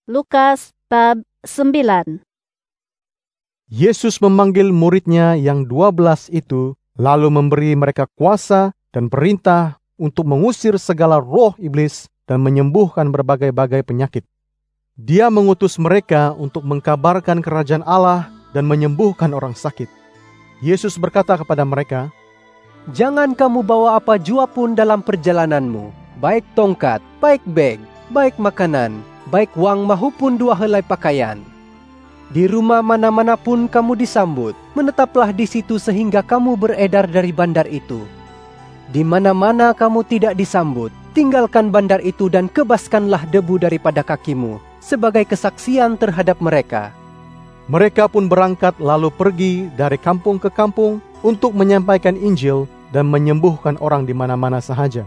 Lukas bab 9. Yesus memanggil muridnya yang 12 itu, lalu memberi mereka kuasa dan perintah untuk mengusir segala roh iblis dan menyembuhkan berbagai-bagai penyakit. Dia mengutus mereka untuk mengkabarkan kerajaan Allah dan menyembuhkan orang sakit. Yesus berkata kepada mereka, "Jangan kamu bawa apa jua pun dalam perjalananmu, baik tongkat, baik beg, baik makanan, baik wang mahupun 2 helai pakaian. Di rumah mana-mana pun kamu disambut, menetaplah di situ sehingga kamu beredar dari bandar itu. Di mana-mana kamu tidak disambut, tinggalkan bandar itu dan kebaskanlah debu daripada kakimu, sebagai kesaksian terhadap mereka." Mereka pun berangkat lalu pergi dari kampung ke kampung untuk menyampaikan Injil dan menyembuhkan orang di mana-mana sahaja.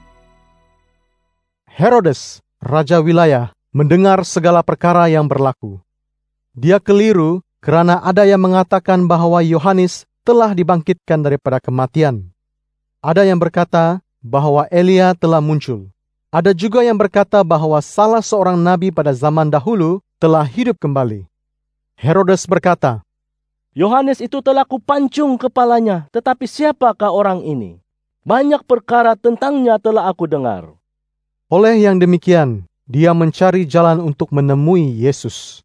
Herodes, raja wilayah, mendengar segala perkara yang berlaku. Dia keliru karena ada yang mengatakan bahwa Yohanes telah dibangkitkan daripada kematian. Ada yang berkata bahwa Elia telah muncul. Ada juga yang berkata bahwa salah seorang nabi pada zaman dahulu telah hidup kembali. Herodes berkata, Yohanes itu telah kupancung kepalanya, tetapi siapakah orang ini? Banyak perkara tentangnya telah aku dengar. Oleh yang demikian, dia mencari jalan untuk menemui Yesus.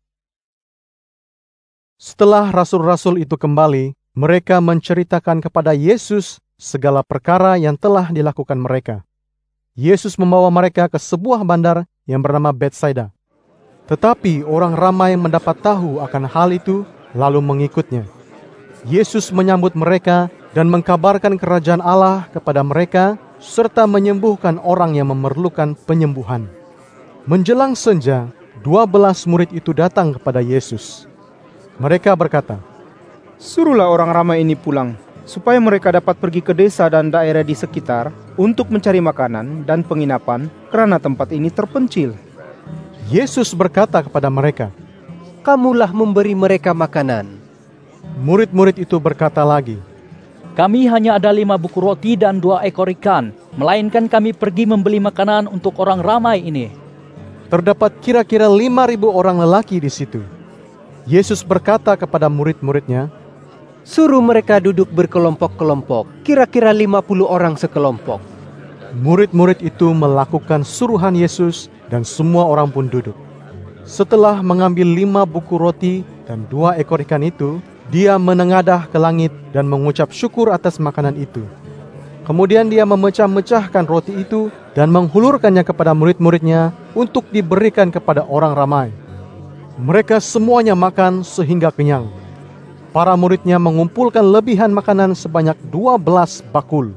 Setelah rasul-rasul itu kembali, mereka menceritakan kepada Yesus segala perkara yang telah dilakukan mereka. Yesus membawa mereka ke sebuah bandar yang bernama Betsaida. Tetapi orang ramai mendapat tahu akan hal itu, lalu mengikutnya. Yesus menyambut mereka dan mengkabarkan kerajaan Allah kepada mereka, serta menyembuhkan orang yang memerlukan penyembuhan. Menjelang senja, 12 murid itu datang kepada Yesus. Mereka berkata, "Suruhlah orang ramai ini pulang, supaya mereka dapat pergi ke desa dan daerah di sekitar untuk mencari makanan dan penginapan, karena tempat ini terpencil." Yesus berkata kepada mereka, "Kamulah memberi mereka makanan." Murid-murid itu berkata lagi, "Kami hanya ada 5 buku roti dan 2 ekor ikan, melainkan kami pergi membeli makanan untuk orang ramai ini." Terdapat kira-kira 5.000 orang lelaki di situ. Yesus berkata kepada murid-muridnya, "Suruh mereka duduk berkelompok-kelompok, kira-kira 50 orang sekelompok." Murid-murid itu melakukan suruhan Yesus dan semua orang pun duduk. Setelah mengambil 5 buku roti dan 2 ekor ikan itu, dia menengadah ke langit dan mengucap syukur atas makanan itu. Kemudian dia memecah-mecahkan roti itu dan menghulurkannya kepada murid-muridnya untuk diberikan kepada orang ramai. Mereka semuanya makan sehingga kenyang. Para muridnya mengumpulkan lebihan makanan sebanyak 12 bakul.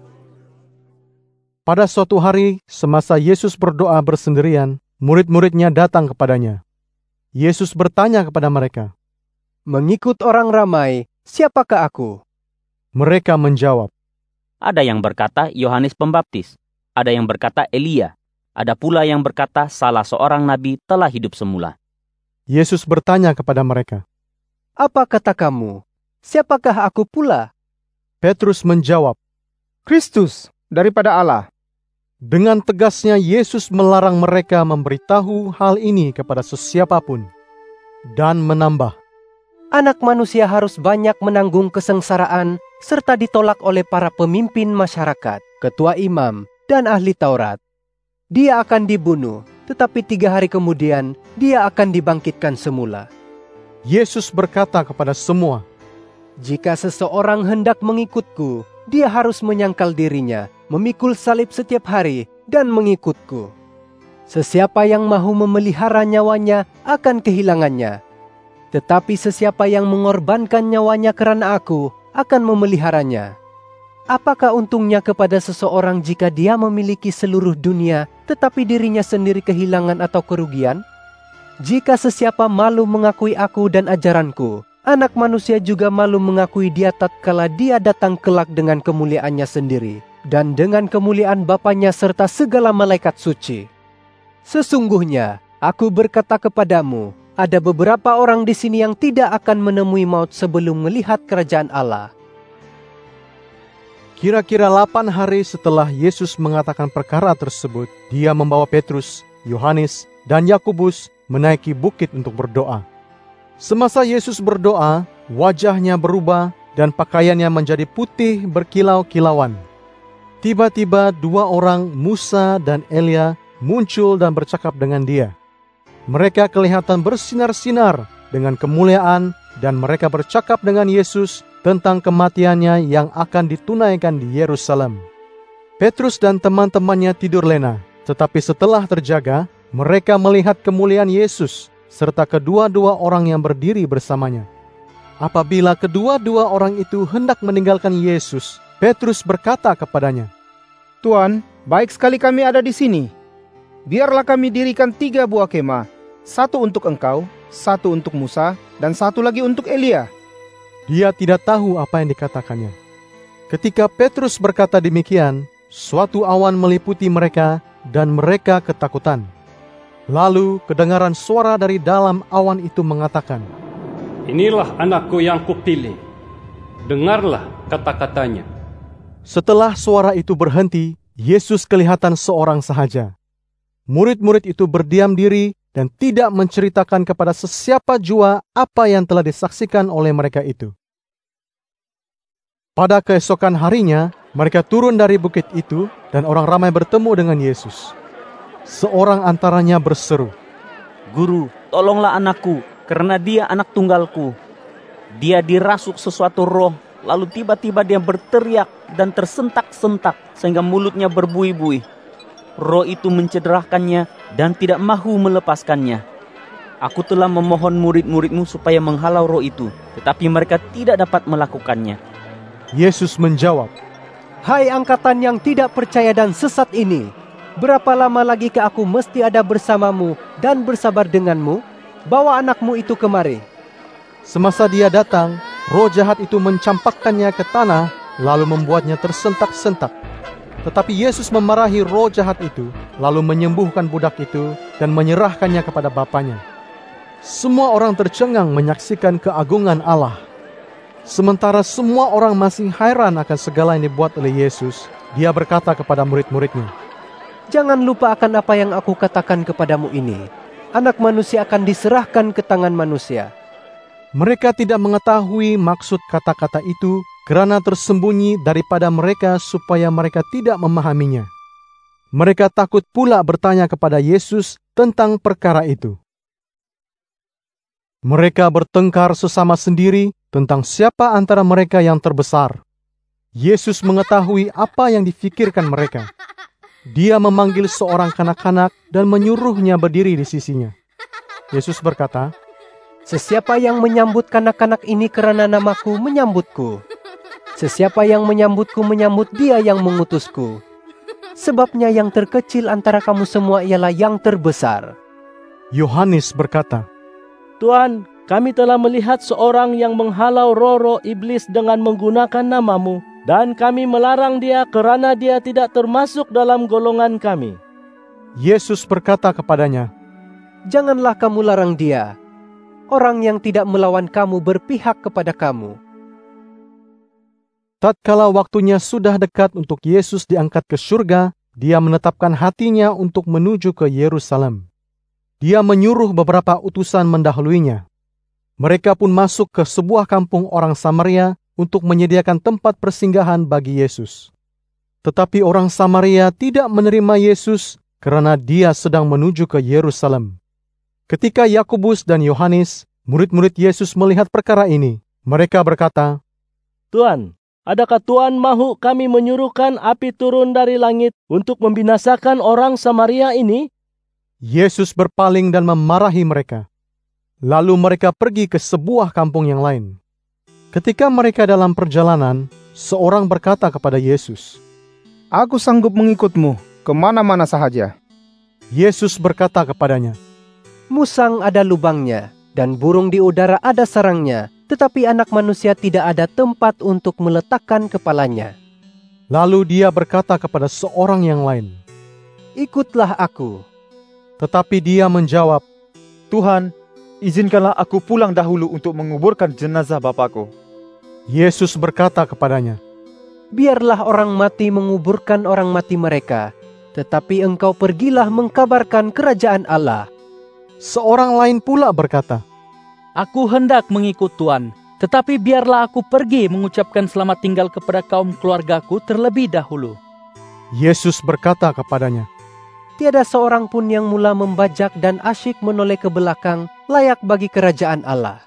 Pada suatu hari, semasa Yesus berdoa bersendirian, murid-muridnya datang kepadanya. Yesus bertanya kepada mereka, "Mengikut orang ramai, siapakah aku?" Mereka menjawab, "Ada yang berkata Yohanes Pembaptis, ada yang berkata Elia, ada pula yang berkata salah seorang nabi telah hidup semula." Yesus bertanya kepada mereka, "Apa kata kamu? Siapakah aku pula?" Petrus menjawab, "Kristus daripada Allah." Dengan tegasnya Yesus melarang mereka memberitahu hal ini kepada sesiapapun, dan menambah, "Anak manusia harus banyak menanggung kesengsaraan serta ditolak oleh para pemimpin masyarakat, ketua imam, dan ahli Taurat. Dia akan dibunuh, tetapi 3 hari kemudian dia akan dibangkitkan semula." Yesus berkata kepada semua, "Jika seseorang hendak mengikutku, dia harus menyangkal dirinya, memikul salib setiap hari, dan mengikutku. Sesiapa yang mahu memelihara nyawanya akan kehilangannya. Tetapi sesiapa yang mengorbankan nyawanya karena aku akan memeliharanya. Apakah untungnya kepada seseorang jika dia memiliki seluruh dunia, tetapi dirinya sendiri kehilangan atau kerugian? Jika sesiapa malu mengakui aku dan ajaranku, Anak Manusia juga malu mengakui dia tatkala dia datang kelak dengan kemuliaannya sendiri, dan dengan kemuliaan Bapanya serta segala malaikat suci. Sesungguhnya, aku berkata kepadamu, ada beberapa orang di sini yang tidak akan menemui maut sebelum melihat kerajaan Allah." Kira-kira 8 hari setelah Yesus mengatakan perkara tersebut, dia membawa Petrus, Yohanes, dan Yakobus menaiki bukit untuk berdoa. Semasa Yesus berdoa, wajahnya berubah dan pakaiannya menjadi putih berkilau-kilauan. Tiba-tiba 2 orang, Musa dan Elia, muncul dan bercakap dengan dia. Mereka kelihatan bersinar-sinar dengan kemuliaan dan mereka bercakap dengan Yesus tentang kematiannya yang akan ditunaikan di Yerusalem. Petrus dan teman-temannya tidur lena, tetapi setelah terjaga, mereka melihat kemuliaan Yesus serta kedua-dua orang yang berdiri bersamanya. Apabila kedua-dua orang itu hendak meninggalkan Yesus, Petrus berkata kepadanya, "Tuan, baik sekali kami ada di sini. Biarlah kami dirikan 3 buah kemah, 1 untuk engkau, 1 untuk Musa, dan 1 lagi untuk Elia." Dia tidak tahu apa yang dikatakannya. Ketika Petrus berkata demikian, suatu awan meliputi mereka dan mereka ketakutan. Lalu kedengaran suara dari dalam awan itu mengatakan, "Inilah anakku yang kupilih. Dengarlah kata-katanya." Setelah suara itu berhenti, Yesus kelihatan seorang sahaja. Murid-murid itu berdiam diri dan tidak menceritakan kepada sesiapa jua apa yang telah disaksikan oleh mereka itu. Pada keesokan harinya, mereka turun dari bukit itu dan orang ramai bertemu dengan Yesus. Seorang antaranya berseru, "Guru, tolonglah anakku, karena dia anak tunggalku. Dia dirasuk sesuatu roh, lalu tiba-tiba dia berteriak dan tersentak-sentak sehingga mulutnya berbuih-buih. Roh itu mencederahkannya dan tidak mahu melepaskannya. Aku telah memohon murid-muridmu supaya menghalau roh itu, tetapi mereka tidak dapat melakukannya." Yesus menjawab, Hai angkatan yang tidak percaya dan sesat ini, berapa lama lagi ke aku mesti ada bersamamu dan bersabar denganmu? Bawa anakmu itu kemari. Semasa dia datang, roh jahat itu mencampakkannya ke tanah, lalu membuatnya tersentak-sentak. Tetapi Yesus memarahi roh jahat itu, lalu menyembuhkan budak itu dan menyerahkannya kepada bapaknya. Semua orang tercengang menyaksikan keagungan Allah. Sementara semua orang masih heran akan segala yang dibuat oleh Yesus, dia berkata kepada murid-muridnya, Jangan lupa akan apa yang aku katakan kepadamu ini. Anak manusia akan diserahkan ke tangan manusia. Mereka tidak mengetahui maksud kata-kata itu karena tersembunyi daripada mereka supaya mereka tidak memahaminya. Mereka takut pula bertanya kepada Yesus tentang perkara itu. Mereka bertengkar sesama sendiri tentang siapa antara mereka yang terbesar. Yesus mengetahui apa yang difikirkan mereka. Dia memanggil seorang kanak-kanak dan menyuruhnya berdiri di sisinya. Yesus berkata, Sesiapa yang menyambut kanak-kanak ini karena namaku, menyambutku. Sesiapa yang menyambutku, menyambut dia yang mengutusku. Sebabnya yang terkecil antara kamu semua ialah yang terbesar. Yohanes berkata, Tuhan, kami telah melihat seorang yang menghalau roh-roh iblis dengan menggunakan namamu, dan kami melarang dia kerana dia tidak termasuk dalam golongan kami. Yesus berkata kepadanya, Janganlah kamu larang dia. Orang yang tidak melawan kamu berpihak kepada kamu. Tatkala waktunya sudah dekat untuk Yesus diangkat ke surga, dia menetapkan hatinya untuk menuju ke Yerusalem. Dia menyuruh beberapa utusan mendahuluinya. Mereka pun masuk ke sebuah kampung orang Samaria untuk menyediakan tempat persinggahan bagi Yesus. Tetapi orang Samaria tidak menerima Yesus karena dia sedang menuju ke Yerusalem. Ketika Yakobus dan Yohanes, murid-murid Yesus melihat perkara ini, mereka berkata, Tuhan, adakah Tuhan mahu kami menyuruhkan api turun dari langit untuk membinasakan orang Samaria ini? Yesus berpaling dan memarahi mereka. Lalu mereka pergi ke sebuah kampung yang lain. Ketika mereka dalam perjalanan, seorang berkata kepada Yesus, Aku sanggup mengikutmu kemana-mana sahaja. Yesus berkata kepadanya, Musang ada lubangnya, dan burung di udara ada sarangnya, tetapi anak manusia tidak ada tempat untuk meletakkan kepalanya. Lalu dia berkata kepada seorang yang lain, Ikutlah aku. Tetapi dia menjawab, Tuhan, izinkanlah aku pulang dahulu untuk menguburkan jenazah Bapakku. Yesus berkata kepadanya, Biarlah orang mati menguburkan orang mati mereka, tetapi engkau pergilah mengkabarkan kerajaan Allah. Seorang lain pula berkata, Aku hendak mengikut Tuan, tetapi biarlah aku pergi mengucapkan selamat tinggal kepada kaum keluargaku terlebih dahulu. Yesus berkata kepadanya, Tiada seorang pun yang mula membajak dan asyik menoleh ke belakang layak bagi kerajaan Allah.